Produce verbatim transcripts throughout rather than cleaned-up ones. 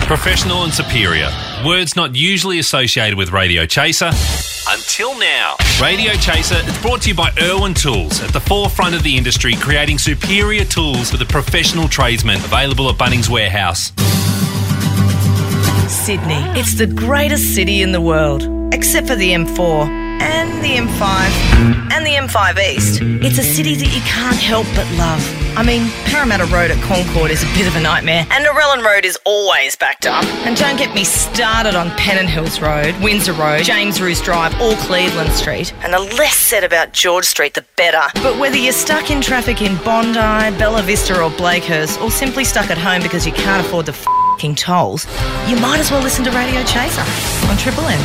Professional and superior. Words not usually associated with Radio Chaser. Until now. Radio Chaser is brought to you by Irwin Tools, at the forefront of the industry, creating superior tools for the professional tradesmen, available at Bunnings Warehouse. Sydney. It's the greatest city in the world, except for the M four and the M five and the M five East. It's a city that you can't help but love. I mean, Parramatta Road at Concord is a bit of a nightmare, and Narellan Road is always backed up. And don't get me started on Pennant Hills Road, Windsor Road, James Roos Drive, or Cleveland Street. And the less said about George Street, the better. But whether you're stuck in traffic in Bondi, Bella Vista or Blakehurst, or simply stuck at home because you can't afford the f***ing tolls, you might as well listen to Radio Chaser on Triple M.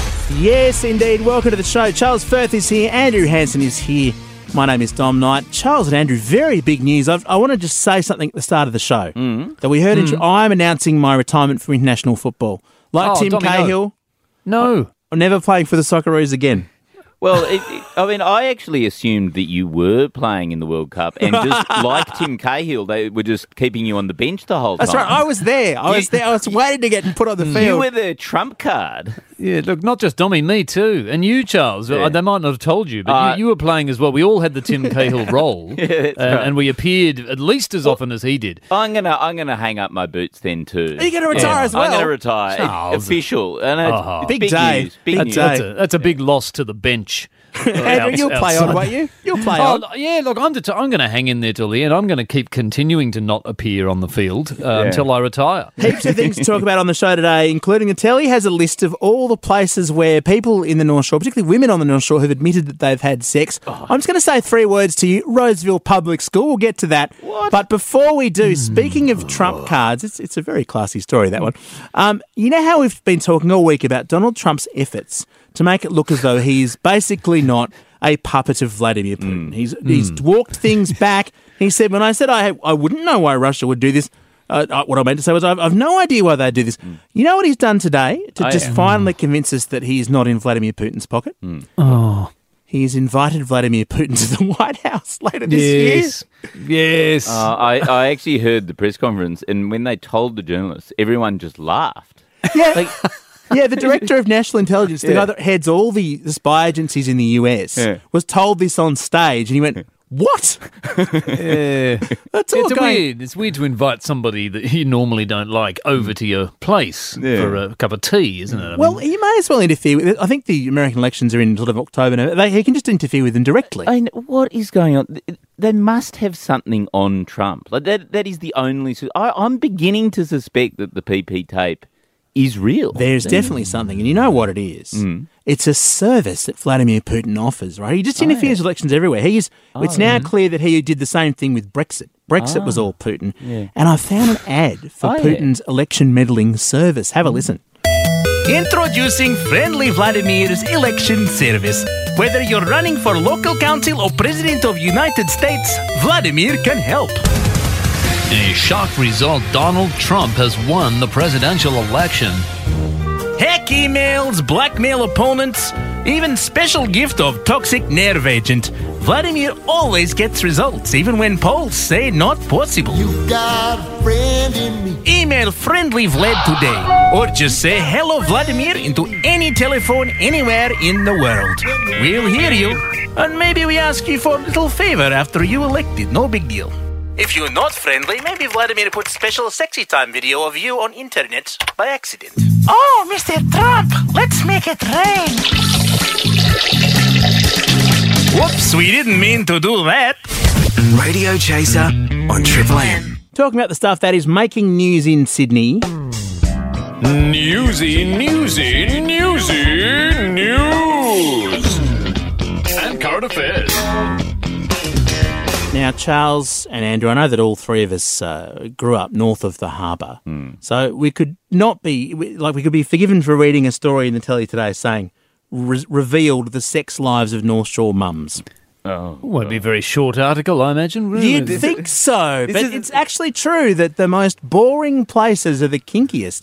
Yes, indeed. Welcome to the show. Charles Firth is here. Andrew Hansen is here. My name is Dom Knight. Charles and Andrew, very big news. I've, I want to just say something at the start of the show. Mm. That we heard. Mm. In, I'm announcing my retirement from international football. Like Oh, Tim Dommy, no. Cahill. No. I'm never playing for the Socceroos again. Well, it, it, I mean, I actually assumed that you were playing in the World Cup, and just like Tim Cahill, they were just keeping you on the bench the whole That's time. right. I was there. I was there. I was waiting to get put on the field. You were the trump card. Yeah, look, not just Dommy, me too. And you, Charles. Yeah. Uh, They might not have told you, but Uh, you, you were playing as well. We all had the Tim Cahill role, Yeah, that's uh, right. and we appeared at least as often as he did. I'm gonna, I'm gonna hang up my boots then too. Are you gonna retire as well? I'm gonna retire. Charles. Official. And it's Oh. big, Big day. news. Big Big news. day. That's a, that's a big loss to the bench. Andrew, you'll play on, won't you? You'll play Oh, on. yeah, look, I'm, det- I'm going to hang in there till the end. I'm going to keep continuing to not appear on the field uh, until I retire. Heaps of things to talk about on the show today, including the telly has a list of all the places where people in the North Shore, particularly women on the North Shore, have admitted that they've had sex. Oh. I'm just going to say three words to you. Roseville Public School. We'll get to that. What? But before we do, speaking of Trump cards, it's, it's a very classy story, that one. Um, you know how we've been talking all week about Donald Trump's efforts to make it look as though he's basically not a puppet of Vladimir Putin. He's he's walked things back. He said, when I said I I wouldn't know why Russia would do this, uh, uh, what I meant to say was I've, I've no idea why they'd do this. You know what he's done today to I just am. finally convince us that he is not in Vladimir Putin's pocket? Oh, He's invited Vladimir Putin to the White House later this yes. Yes. Uh, I, I actually heard the press conference, and when they told the journalists, everyone just laughed. year. Yeah. Like, Yeah, the director of national intelligence, the Yeah. guy that heads all the, the spy agencies in the U S, Yeah. was told this on stage, and he went, "What?" yeah. That's all It's a going. weird. It's weird to invite somebody that you normally don't like over to your place Yeah. for a cup of tea, isn't it? I Well, mean, you may as well interfere with it. I think the American elections are in sort of October. Now. They, he can just interfere with them directly. I mean, what is going on? They must have something on Trump. Like that. That is the only. su- I, I'm beginning to suspect that the P P tape is real. There's definitely something, and you know what it is. Mm. It's a service that Vladimir Putin offers, right? He just Oh, interferes yeah. with elections everywhere. He's. it's Oh, now yeah. clear that he did the same thing with Brexit. Brexit was Ah, all Putin. yeah. And I found an ad for Oh, yeah. Putin's election meddling service. Have a listen. Introducing Friendly Vladimir's election service. Whether you're running for local council or president of United States, Vladimir can help. in a shock result, Donald Trump has won the presidential election. Hack emails, blackmail opponents, even special gift of toxic nerve agent. Vladimir always gets results, even when polls say not possible. You got a friend in me. Email Friendly Vlad today, or just say hello Vladimir into any telephone anywhere in the world. We'll hear you, and maybe we ask you for a little favor after you elected. No big deal. If you're not friendly, maybe Vladimir put special sexy time video of you on internet by accident. Oh, Mister Trump, let's make it rain. Whoops, we didn't mean to do that. Radio Chaser on Triple M. Talking about the stuff that is making news in Sydney. Newsy, newsy, newsy, news. And current affairs. Now, Charles and Andrew, I know that all three of us uh, grew up north of the harbour. So we could not be, we- like we could be forgiven for reading a story in the telly today saying, re- revealed the sex lives of North Shore mums. Oh, Won't be a very short article, I imagine. Really. You'd think so, but is- it's actually true that the most boring places are the kinkiest.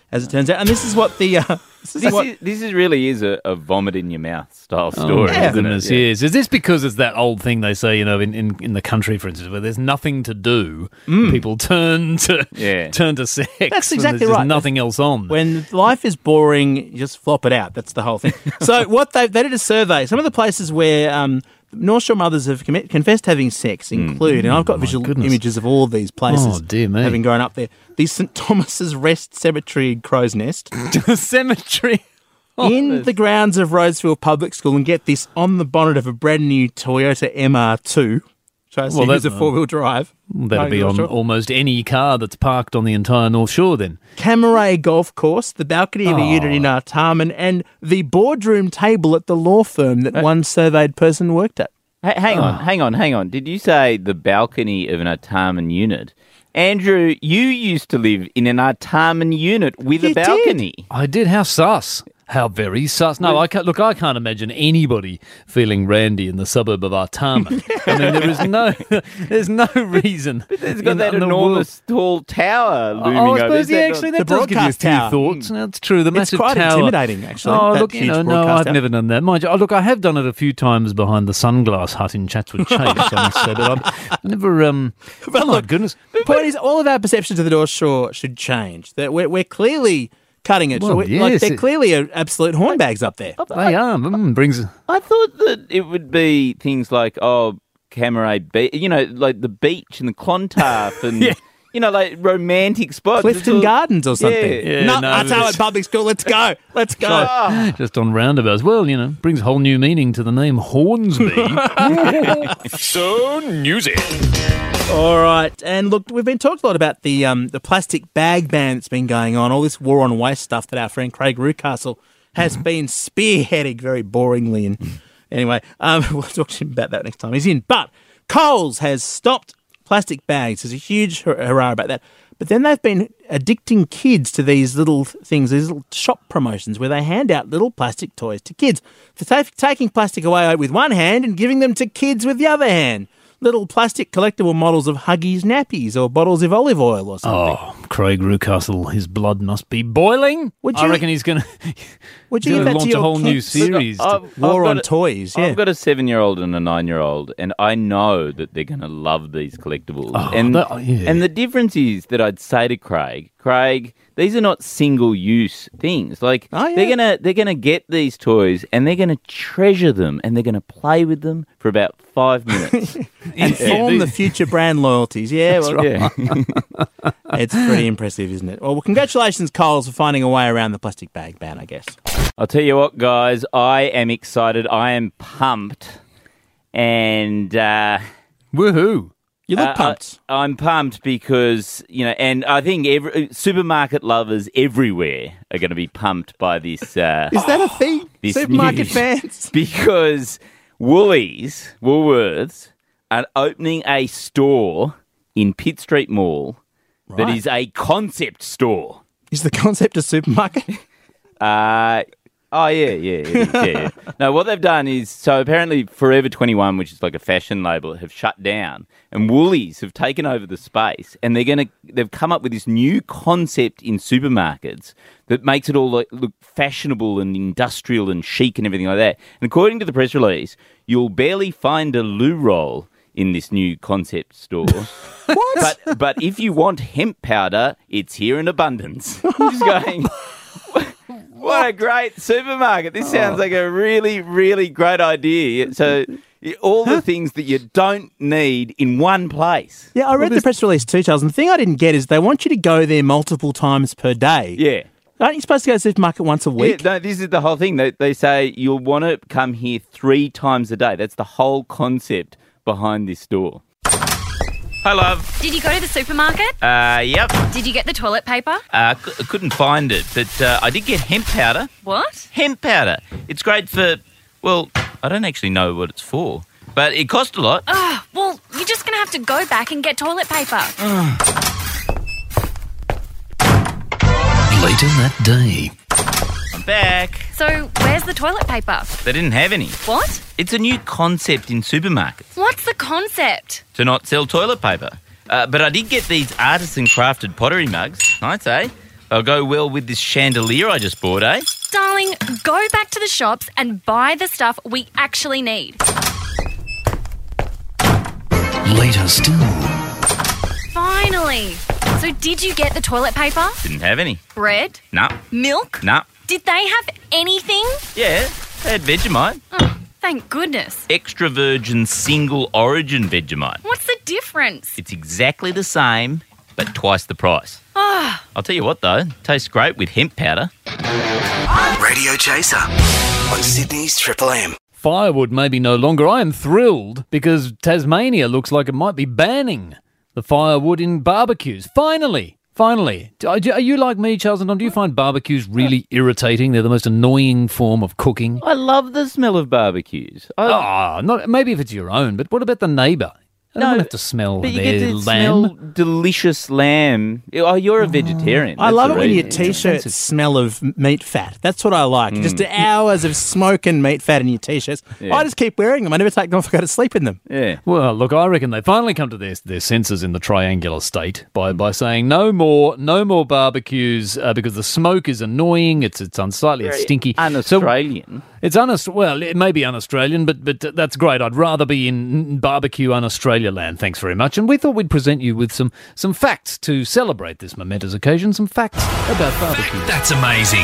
as it turns out. And this is what the... Uh, this is This, what, is, this is really is a, a vomit in your mouth style Oh, story, my isn't goodness, it? Yeah. yes. Is this because it's that old thing they say, you know, in, in, in the country, for instance, where there's nothing to do, people turn to Yeah. turn to sex. That's and exactly there's just right. nothing else on. when life is boring, you just flop it out. That's the whole thing. So what they they did a survey. Some of the places where um, North Shore mothers have commit, confessed having sex include, and I've got visual goodness. images of all of these places. Oh, dear me. Having grown up there. The St Thomas's Rest Cemetery in Crow's Nest. Cemetery. in the grounds of Roseville Public School, and get this, on the bonnet of a brand new Toyota M R two. So I see Well, well, a that's- four-wheel drive. That'll Going be North on Shore. almost any car that's parked on the entire North Shore then. Camaray Golf Course, the balcony of a Oh. unit in Artarmon, and the boardroom table at the law firm that one surveyed person worked at. Hey, hang on, hang on, hang on. Did you say the balcony of an Artarmon unit? Andrew, you used to live in an Artarmon unit with You a balcony. I did. How sus. How very sus. No, I can't, look, I can't imagine anybody feeling randy in the suburb of Artarmon. I mean, there is no, there's no reason. It's got in- that in the world- enormous tall tower looming Oh, I over. suppose, Is yeah, that actually, not- that The does give you a broadcast few tower. thoughts. That's true. The massive quite tower. intimidating, actually, Oh, that look, you huge know, no, broadcast I've tower. never done that. Mind you, oh, look, I have done it a few times behind the Sunglass Hut in Chatswood Chase, I must say, but I've never, um, But oh, my look, goodness. the point is, all of our perceptions of the North Shore should change. That we're, we're clearly cutting it. Well, We're- like yes, they're it- clearly a absolute hornbags up there. They are. Mm, brings... I thought that it would be things like, oh, Camaray Beach, you know, like the beach and the Clontarf and, Yeah. you know, like romantic spots. Clifton It's all- Gardens or something. Yeah. Yeah, no, no, I tell it's- it, public school. Let's go. Let's go. Just on roundabouts. Well, you know, brings a whole new meaning to the name Hornsby. So newsy. All right, and look, we've been talking a lot about the um, the plastic bag ban that's been going on, all this war on waste stuff that our friend Craig Rucastle has been spearheading very boringly. And anyway, um, we'll talk to him about that next time he's in. But Coles has stopped plastic bags. There's a huge hur- hurrah about that. But then they've been addicting kids to these little things, these little shop promotions where they hand out little plastic toys to kids. They're ta- taking plastic away with one hand and giving them to kids with the other hand. Little plastic collectible models of Huggies nappies or bottles of olive oil or something. Oh, Craig Rucastle, his blood must be boiling. Would I you- reckon he's going to Would you give that to launch your a whole new kids? series. to- I've- I've War got on a- toys, yeah. I've got a seven-year-old and a nine-year-old, and I know that they're going to love these collectibles. Oh, and that- oh, yeah. and the difference is that I'd say to Craig, Craig, these are not single-use things. Like Oh, yeah. they're gonna they're gonna get these toys and they're gonna treasure them and they're gonna play with them for about five minutes. and form the future brand loyalties. Yeah, well, yeah. it's pretty impressive, isn't it? Well, congratulations, Coles, for finding a way around the plastic bag ban, I guess. I'll tell you what, guys, I am excited. I am pumped, and. Uh, Woohoo. You look Uh, pumped. I, I'm pumped because, you know, and I think every, supermarket lovers everywhere are going to be pumped by this. Uh, Is that a thing? this Supermarket news. fans? Because Woolies, Woolworths, are opening a store in Pitt Street Mall that Right. is a concept store. Is the concept a supermarket? Uh, oh, yeah, yeah, it is, yeah, yeah. No, what they've done is, so apparently Forever twenty-one, which is like a fashion label, have shut down, and Woolies have taken over the space, and they're going to, they've come up with this new concept in supermarkets that makes it all look, look fashionable and industrial and chic and everything like that. And according to the press release, you'll barely find a loo roll in this new concept store. What? But but if you want hemp powder, it's here in abundance. I'm just going, what a great supermarket. This sounds like a really, really great idea. So y- all the things that you don't need in one place. Yeah, I read the press release too, Charles, and the thing I didn't get is they want you to go there multiple times per day. Yeah. Aren't you supposed to go to the supermarket once a Yeah, week? no, this is the whole thing. They, they say you'll want to come here three times a day. That's the whole concept behind this store. Hi, love. Did you go to the supermarket? Uh, yep. Did you get the toilet paper? Uh, c- couldn't find it, but uh, I did get hemp powder. What? Hemp powder. It's great for, well, I don't actually know what it's for, but it cost a lot. Oh, well, you're just going to have to go back and get toilet paper. Later that day. I'm back. So, where's the toilet paper? They didn't have any. What? It's a new concept in supermarkets What's the concept? to not sell toilet paper. Uh, but I did get these artisan crafted pottery mugs. I'd say. They'll go well with this chandelier I just bought, eh? Darling, go back to the shops and buy the stuff we actually need. Later still. Finally. So did you get the toilet paper? Didn't have any. Bread? Nah. Milk? Nah. Did they have anything? Yeah, they had Vegemite. Oh, thank goodness. Extra virgin single origin Vegemite. What's the difference? It's exactly the same, but twice the price. Ah. I'll tell you what, though. Tastes great with hemp powder. Radio Chaser on Sydney's Triple M. Firewood may be no longer. I am thrilled because Tasmania looks like it might be banning the firewood in barbecues. Finally, finally. Are you like me, Charles and Don? Do you find barbecues really irritating? They're the most annoying form of cooking. I love the smell of barbecues. I, Ah, not maybe if it's your own, but what about the neighbour? I don't No, want to have to smell but you their get to lamb. smell delicious lamb. Oh, you're a vegetarian. I That's love the it when your reason. t-shirts smell of meat fat. That's what I like. Just hours of smoking meat fat in your t-shirts. Yeah. I just keep wearing them. I never take them off. I go to sleep in them. Yeah. Well, look, I reckon they finally come to their their senses in the triangular state by, by saying no more no more barbecues uh, because the smoke is annoying. It's it's unsightly. It's stinky. Un-Australian. So it's un well, it may be un-Australian, but but that's great. I'd rather be in barbecue un-Australia land. Thanks very much. And we thought we'd present you with some some facts to celebrate this momentous occasion. Some facts about barbecue. That's amazing.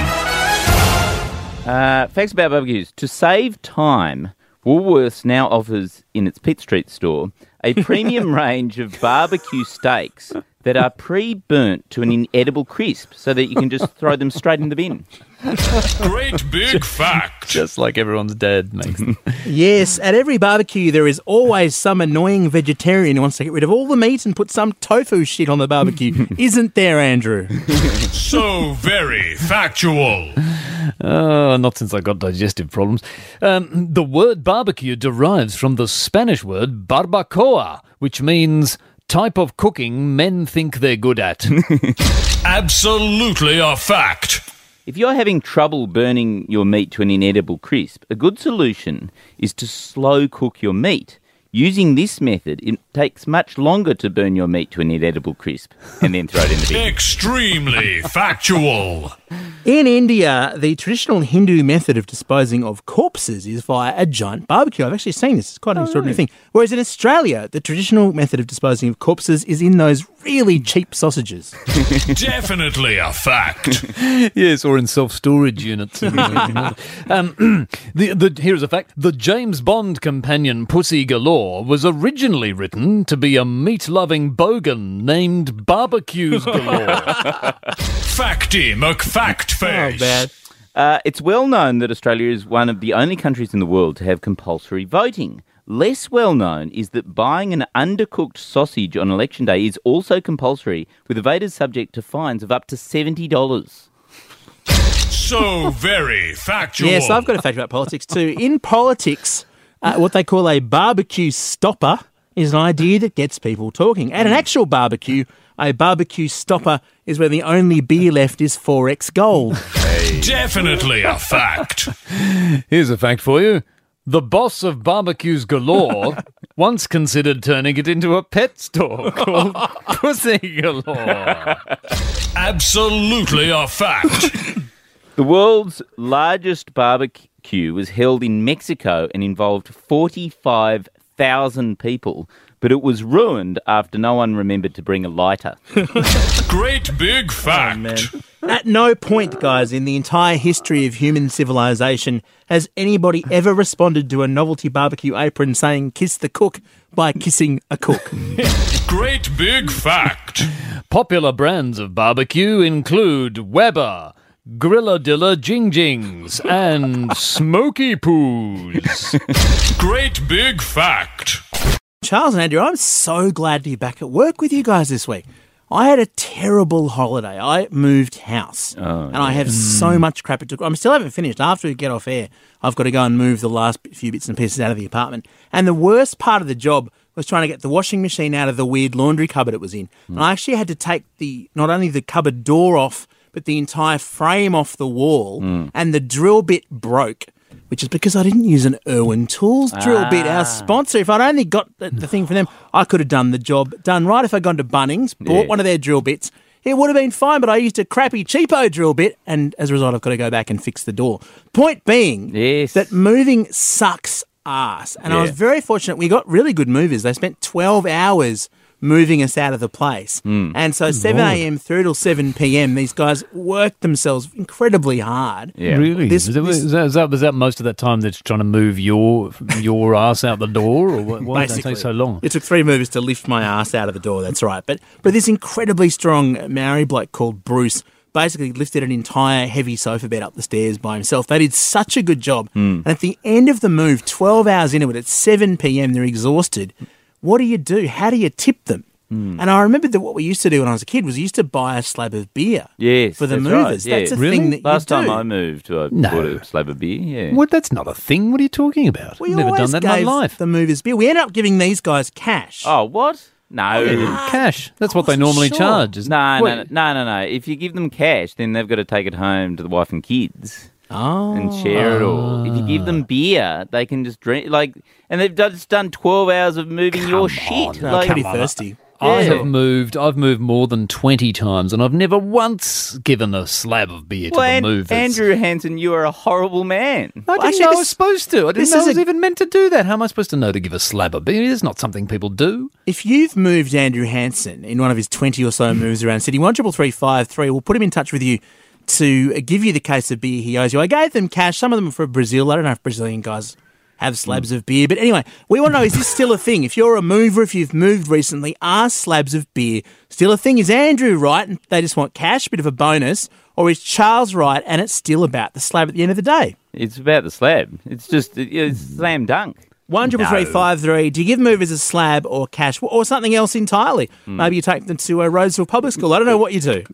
Uh, facts about barbecues. To save time, Woolworths now offers in its Pitt Street store a premium range of barbecue steaks that are pre-burnt to an inedible crisp so that you can just throw them straight in the bin. Great big fact. Just like everyone's dad makes them. Yes, at every barbecue there is always some annoying vegetarian who wants to get rid of all the meat and put some tofu shit on the barbecue. Isn't there, Andrew? So very factual. Oh, not since I got digestive problems. Um, the word barbecue derives from the Spanish word barbacoa, which means type of cooking men think they're good at. Absolutely a fact. If you're having trouble burning your meat to an inedible crisp, a good solution is to slow cook your meat. Using this method, it takes much longer to burn your meat to an inedible crisp and then throw it in the bin. Extremely factual. In India, the traditional Hindu method of disposing of corpses is via a giant barbecue. I've actually seen this. It's quite an extraordinary thing. Whereas in Australia, the traditional method of disposing of corpses is in those really cheap sausages. Definitely a fact. Yes, or in self-storage units. um, the, the, here's a fact. The James Bond companion Pussy Galore was originally written to be a meat-loving bogan named Barbecues Galore. Facty McFact face. Oh, bad. Uh, it's well known that Australia is one of the only countries in the world to have compulsory voting. Less well known is that buying an undercooked sausage on election day is also compulsory, with the voters subject to fines of up to seventy dollars. So very factual. Yes, I've got a fact about politics too. In politics, uh, what they call a barbecue stopper is an idea that gets people talking. At an actual barbecue, a barbecue stopper is where the only beer left is four X Gold. Definitely a fact. Here's a fact for you. The boss of Barbecues Galore once considered turning it into a pet store called Pussy Galore. Absolutely a fact. The world's largest barbecue was held in Mexico and involved forty-five thousand people, but it was ruined after no one remembered to bring a lighter. Great big fact. At no point, guys, in the entire history of human civilization has anybody ever responded to a novelty barbecue apron saying kiss the cook by kissing a cook. Great big fact. Popular brands of barbecue include Weber, Grilladilla Jing Jings, and Smoky Poos. Great big fact. Charles and Andrew, I'm so glad to be back at work with you guys this week. I had a terrible holiday. I moved house, Oh, and I have so much crap it took. I still haven't finished. After we get off air, I've got to go and move the last few bits and pieces out of the apartment. And the worst part of the job was trying to get the washing machine out of the weird laundry cupboard it was in. And I actually had to take the not only the cupboard door off, but the entire frame off the wall, and the drill bit broke, which is because I didn't use an Irwin Tools drill bit, our sponsor. If I'd only got the, the thing from them, I could have done the job done right. If I'd gone to Bunnings, bought Yeah. one of their drill bits, it would have been fine, but I used a crappy cheapo drill bit, and as a result, I've got to go back and fix the door. Point being Yes. that moving sucks ass. And I was Yeah. very fortunate. We got really good movers. They spent twelve hours moving us out of the place. Hmm. And so seven a.m. through till seven p.m., these guys worked themselves incredibly hard. Yeah. Really? This- is, that, this- is, that, is, that, was that most of that time that's trying to move your your ass out the door? Or what, why did that take so long? It took three movers to lift my ass out of the door, that's right. But but this incredibly strong Maori bloke called Bruce basically lifted an entire heavy sofa bed up the stairs by himself. They did such a good job. Hmm. And at the end of the move, twelve hours into it, at seven p.m., they're exhausted. What do you do? How do you tip them? Hmm. And I remember that what we used to do when I was a kid was we used to buy a slab of beer Yes, for the that's movers. right, That's yeah. a Really? thing that Last you do. time I moved, I No. bought a slab of beer. Yeah. What? That's not a thing. What are you talking about? we I've never done always that in my gave life. the movers beer. We ended up giving these guys cash. Oh, what? No. Cash. That's what they wasn't normally sure. charge. isn't No, it? no, Wait, no, no, no. If you give them cash, then they've got to take it home to the wife and kids Oh. and share it all. If you give them beer, they can just drink. Like, and they've done- just done twelve hours of moving your shit. No, like, pretty thirsty. I Yeah. have moved. I've moved more than twenty times, and I've never once given a slab of beer to well, the An- movers. Andrew Hansen, you are a horrible man. I didn't actually, know I this- was supposed to. I didn't this know I is was a- even meant to do that. How am I supposed to know to give a slab of beer? It's not something people do. If you've moved Andrew Hansen in one of his twenty or so moves around Sydney, one triple three five three, we'll put him in touch with you to give you the case of beer he owes you. I gave them cash. Some of them are for Brazil. I don't know if Brazilian guys have slabs of beer. But anyway, we want to know, is this still a thing? If you're a mover, if you've moved recently, are slabs of beer still a thing? Is Andrew right and they just want cash, bit of a bonus? Or is Charles right and it's still about the slab at the end of the day? It's about the slab. It's just it's slam dunk. One triple three five three. Do you give movers a slab or cash or something else entirely? Maybe you take them to a Roseville Public School. I don't know what you do.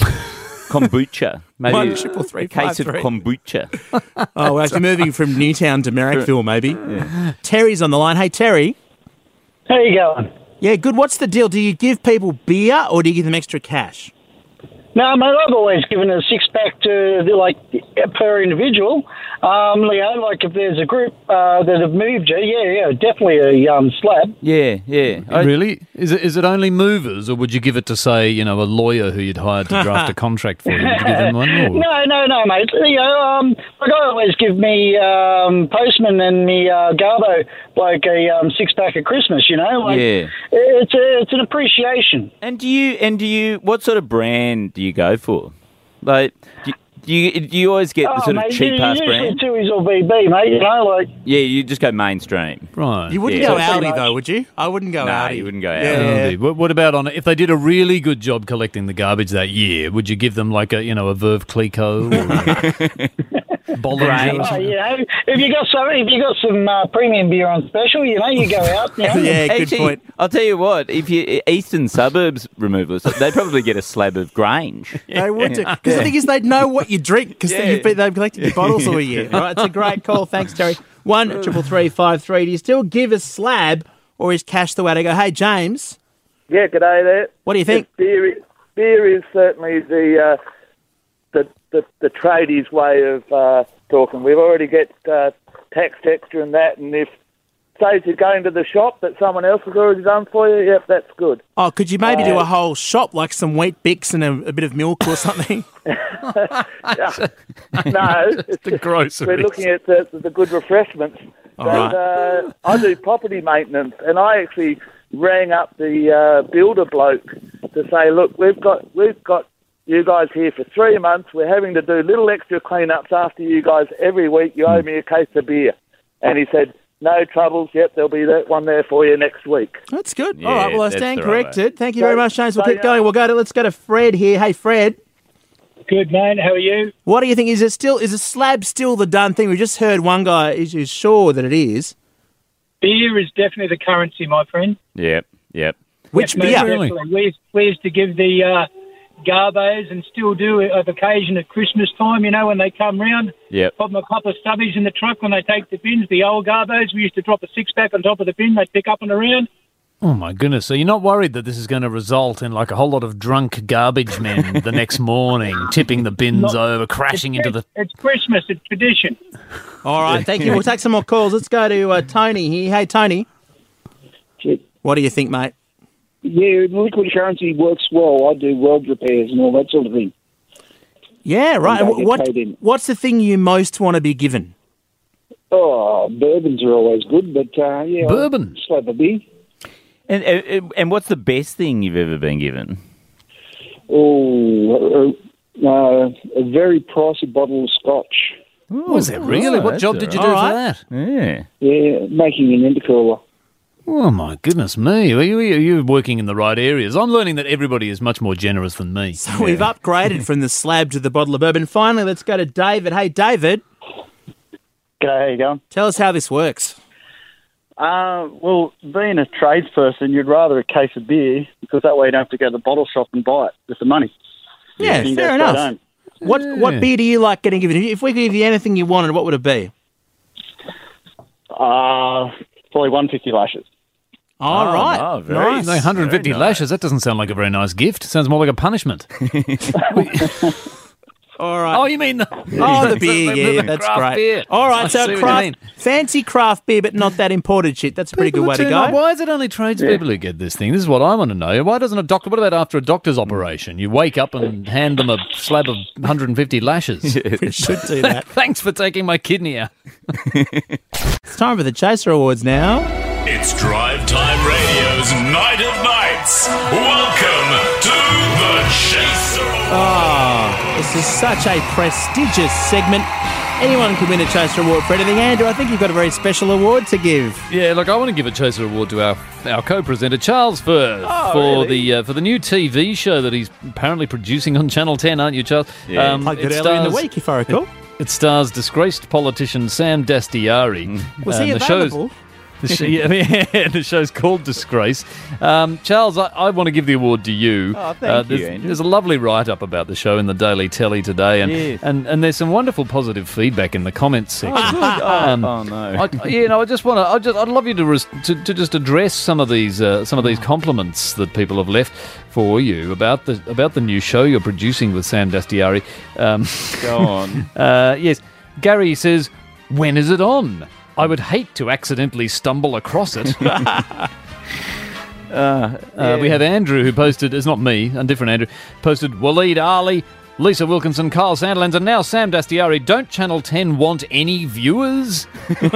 Kombucha. Maybe One a- triple three a case of five three. kombucha. Oh, well, actually moving from Newtown to Marrickville, maybe. Terry's on the line. Hey, Terry. How you going? Yeah, good. What's the deal? Do you give people beer or do you give them extra cash? No, mate, I've always given a six-pack to, the, like, per individual. Um, you know, like, if there's a group uh, that have moved you, yeah, yeah, definitely a um, slab. Yeah, yeah. I- Really? Is it is it only movers, or would you give it to, say, you know, a lawyer who you'd hired to draft a contract for you? Would you give them one? Or? No, no, no, mate. You know, um, like, I always give me um, postman and me uh, Garbo, like, a um, six-pack at Christmas, you know? Like, Yeah. It's, a, it's an appreciation. And do you and do you what sort of brand do you go for? Like, do you do you, do you always get the Oh, sort mate, of cheap ass usually brand? Tui's or B B, mate, you know, like... Yeah, you just go mainstream. Right. You wouldn't Yeah. go So pretty Audi, much. though, would you? I wouldn't go No, Audi. you wouldn't go Yeah. Audi. Indeed. What, what about on if they did a really good job collecting the garbage that year? Would you give them like a you know a Verve Clicquot or a Bollinger? or Oh, something? you know, if you got some, if you got some uh, premium beer on special, you know, you go out. You know? Yeah, good Actually, point. I'll tell you what. If you eastern suburbs removalists, they'd probably get a slab of Grange. They would do. Because the thing is, they'd know what you drink because Yeah. you've been, they've collected your bottles all year. All right, it's a great call. Thanks, Terry. One triple three five three. Do you still give a slab or is cash the way to go? Hey, James, Yeah, g'day there. what do you think? Beer, is- beer is certainly the uh, the, the the tradies' way of uh, talking. We've already get uh, taxed extra and that, and if say you're going to the shop that someone else has already done for you, yep, that's good. Oh, could you maybe do Uh, a whole shop like some wheat bix and a, a bit of milk or something? No, it's The just- grocery. we're looking at the, the good refreshments. All But, right. uh, I do property maintenance, and I actually rang up the uh, builder bloke to say, look, we've got we've got you guys here for three months. We're having to do little extra clean-ups after you guys every week. You owe me a case of beer. And he said, no troubles. Yep, there'll be that one there for you next week. That's good. Yeah, All right, well, I that's stand the right corrected. Thank you So- very much, James. We'll so, keep uh, going. We'll go to, let's go to Fred here. Hey, Fred, Good, mate. How are you? what do you think? Is it still, is a slab still the done thing? We just heard one guy is, is sure that it is. Beer is definitely the currency, my friend. Yep, yep. Which Yes, beer? mate, definitely. We used, we used to give the uh, Garbos and still do of occasion at Christmas time, you know, when they come round. Yep. Pop them a couple of stubbies in the truck when they take the bins. The old Garbos, we used to drop a six-pack on top of the bin. They'd pick up and around. Oh my goodness! So you're not worried that this is going to result in like a whole lot of drunk garbage men the next morning tipping the bins Not- over, crashing into the. It's Christmas. It's tradition. All right, thank you. We'll take some more calls. Let's go to uh, Tony here. Hey, Tony, what do you think, mate? Yeah, liquid currency works well. I do weld repairs and all that sort of thing. Yeah, right. And And I get what, paid in. what's the thing you most want to be given? Oh, bourbons are always good, but uh, yeah, Bourbon? I'll slap a beer. And, and and what's the best thing you've ever been given? Oh, uh, uh, a very pricey bottle of scotch. Was it really? What job did you do for that? Yeah. Yeah, making an intercooler. Oh, my goodness me. Are you, are you working in the right areas? I'm learning that everybody is much more generous than me. So we've upgraded from the slab to the bottle of bourbon. Finally, let's go to David. Hey, David. G'day, how you going? Tell us how this works. Uh, well, being a tradesperson, you'd rather a case of beer because that way you don't have to go to the bottle shop and buy it with the money. Yeah, You can go fair straight enough. home. What Yeah. what beer do you like getting given? If we could give you anything you wanted, what would it be? Uh, probably one hundred fifty lashes. All right. no, very nice. No, one hundred fifty Very nice. lashes, that doesn't sound like a very nice gift. Sounds more like a punishment. All right. Oh, you mean the... Oh, the beer, the- yeah, the that's craft great. beer. All I right, see so what you craft, mean. fancy craft beer, but not that imported shit. That's a pretty good way to People go. tune up. Why is it only tradespeople who get this thing? This is what I want to know. Why doesn't a doctor... What about after a doctor's operation? You wake up and hand them a slab of one hundred fifty lashes. We should do that. Thanks for taking my kidney out. It's time for the Chaser Awards now. It's Drive Time Radio's Night of Nights. Welcome to the Chaser Awards. Oh, this is such a prestigious segment. Anyone can win a Chaser Award for anything. Andrew, I think you've got a very special award to give. Yeah, look, I want to give a Chaser Award to our our co-presenter Charles Firth Oh, for really? the uh, for the new T V show that he's apparently producing on Channel ten, aren't you, Charles? Yeah. Played good it earlier in the stars- week, if I recall. It, it stars disgraced politician Sam Dastiari. Was Um, he the show's- available? The, show, yeah, yeah, the show's called Disgrace. Um, Charles, I, I want to give the award to you. Oh, thank you, there's, Andrew. there's a lovely write-up about the show in the Daily Telly today, and, Yes. and, and there's some wonderful positive feedback in the comments section. Oh, oh, no. I, you know, I just want to. I just, I'd love you to, res, to to just address some of these uh, some of these compliments that people have left for you about the about the new show you're producing with Sam Dastiari. Um, Go on. uh, yes, Gary says, "When is it on? I would hate to accidentally stumble across it." uh, uh, we have Andrew who posted. It's not me, a different Andrew. Posted Waleed Ali. Lisa Wilkinson, Carl Sandlands, and now Sam Dastiari. Don't Channel ten want any viewers?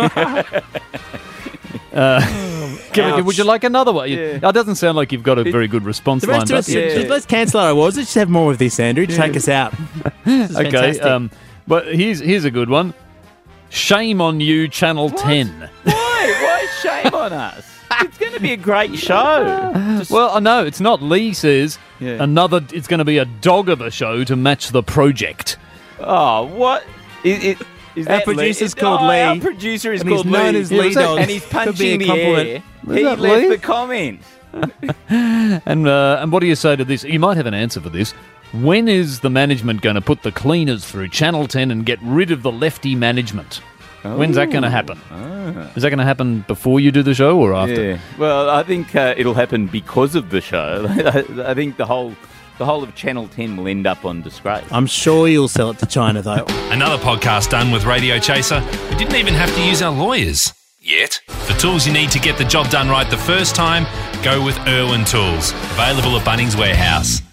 Uh, Kevin, would you like another one? Yeah. It doesn't sound like you've got a very good response The rest lined of up. us, just- let's cancel our awards. Let's just have more of this, Andrew. Take us out. This is Okay, fantastic. um, but here's here's a good one. Shame on you, Channel ten. Why? Why shame on us? It's going to be a great show. Just- Well, I know it's not. Lee says Yeah. another. It's going to be a dog of a show to match the project. Oh, what? Is, is, is Our that producer's Lee? called oh, Lee. Our producer is And he's called known Lee. as Lee Dog. And he's Could be a punching the compliment. air. Was He that left Lee? the comment. And uh, and what do you say to this? You might have an answer for this. When is the management going to put the cleaners through Channel ten and get rid of the lefty management? When's that going to happen? Ah. Is that going to happen before you do the show or after? Yeah. Well, I think uh, it'll happen because of the show. I think the whole the whole of Channel ten will end up on Disgrace. I'm sure you'll sell it to China, though. Another podcast done with Radio Chaser. We didn't even have to use our lawyers. Yet. For tools you need to get the job done right the first time, go with Irwin Tools. Available at Bunnings Warehouse.